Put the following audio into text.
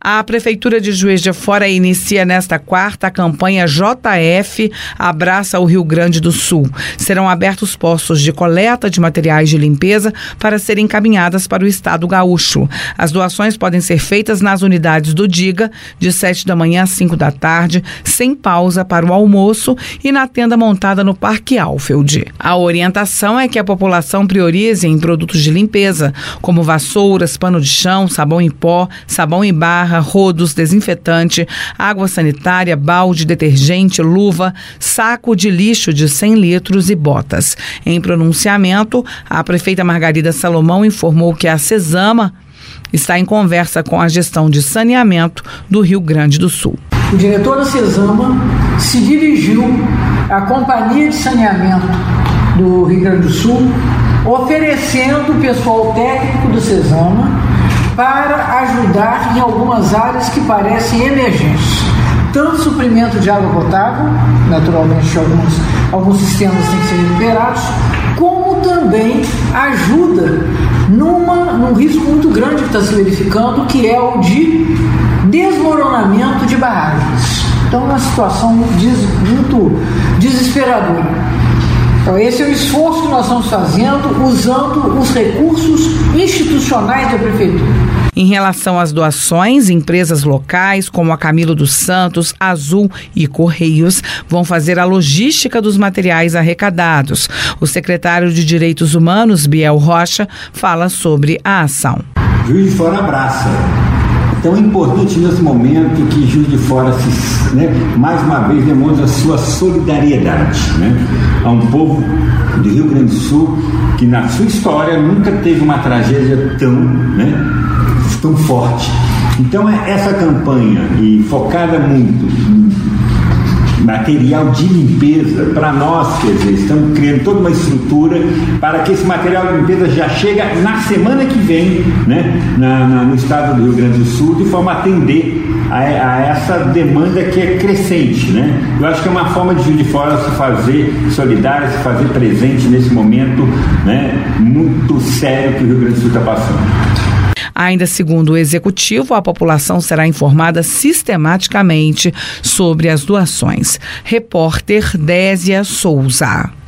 A Prefeitura de Juiz de Fora inicia nesta quarta a campanha JF Abraça o Rio Grande do Sul. Serão abertos postos de coleta de materiais de limpeza para serem encaminhadas para o estado gaúcho. As doações podem ser feitas nas unidades do DIGA, de 7 da manhã às 5 da tarde, sem pausa para o almoço e na tenda montada no Parque Alfield. A orientação é que a população priorize em produtos de limpeza, como vassouras, pano de chão, sabão em pó, sabão em barra, rodos, desinfetante, água sanitária, balde, detergente, luva, saco de lixo de 100 litros e botas. Em pronunciamento, a prefeita Margarida Salomão informou que a Cesama está em conversa com a gestão de saneamento do Rio Grande do Sul. O diretor da Cesama se dirigiu à Companhia de Saneamento do Rio Grande do Sul, oferecendo o pessoal técnico do Cesama para ajudar em algumas áreas que parecem emergentes. Tanto suprimento de água potável, naturalmente alguns sistemas têm que ser recuperados, como também ajuda num risco muito grande que está se verificando, que é o de desmoronamento de barragens. Então é uma situação muito desesperadora. Então esse é o esforço que nós estamos fazendo usando os recursos institucionais da Prefeitura. Em relação às doações, empresas locais como a Camilo dos Santos, Azul e Correios vão fazer a logística dos materiais arrecadados. O secretário de Direitos Humanos, Biel Rocha, fala sobre a ação. Juiz de Fora abraça. Então é importante nesse momento que Juiz de Fora mais uma vez demonstra a sua solidariedade, a um povo do Rio Grande do Sul que na sua história nunca teve uma tragédia tão forte. Então essa campanha e focada muito em material de limpeza, para nós, quer dizer, estamos criando toda uma estrutura para que esse material de limpeza já chega na semana que vem, no estado do Rio Grande do Sul, de forma a atender a essa demanda que é crescente, Eu acho que é uma forma de Juiz de Fora se fazer solidário, se fazer presente nesse momento, muito sério que o Rio Grande do Sul está passando. Ainda segundo o Executivo, a população será informada sistematicamente sobre as doações. Repórter Désia Souza.